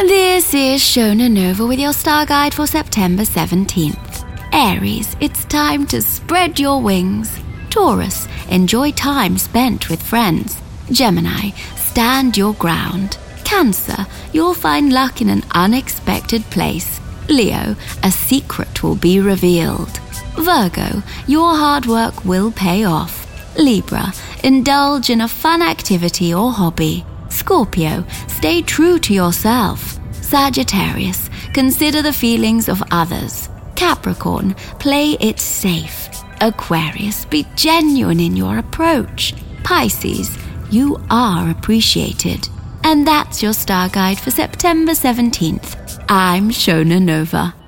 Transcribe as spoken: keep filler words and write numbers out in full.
This is Shona Nova with your star guide for September seventeenth. Aries, it's time to spread your wings. Taurus, enjoy time spent with friends. Gemini, stand your ground. Cancer, you'll find luck in an unexpected place. Leo, a secret will be revealed. Virgo, your hard work will pay off. Libra, indulge in a fun activity or hobby. Scorpio, stay true to yourself. Sagittarius, consider the feelings of others. Capricorn, play it safe. Aquarius, be genuine in your approach. Pisces, you are appreciated. And that's your star guide for September seventeenth. I'm Shona Nova.